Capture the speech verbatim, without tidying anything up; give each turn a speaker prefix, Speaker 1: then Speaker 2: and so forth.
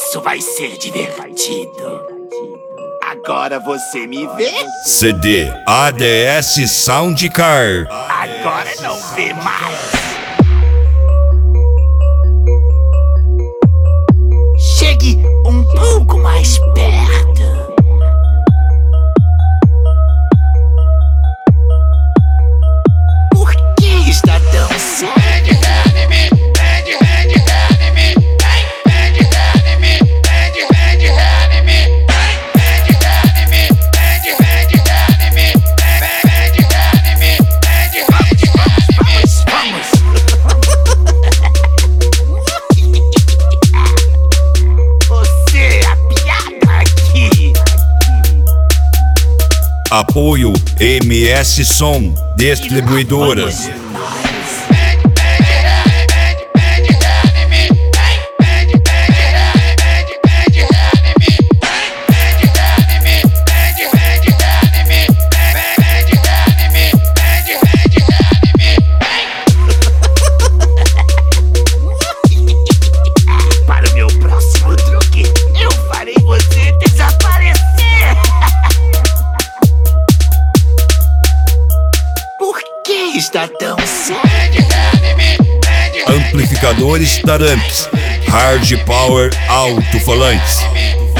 Speaker 1: Isso vai ser divertido. Agora você me vê?
Speaker 2: C D A D S Soundcar.
Speaker 1: Agora não vê mais. Chegue um pouco mais perto. Por que está tão sério?
Speaker 2: Apoio M S Som Distribuidoras.
Speaker 1: Para o meu próximo truque, eu farei você desaparecer. Está tão sério.
Speaker 2: Amplificadores Taramps, Hard Power Alto-Falantes.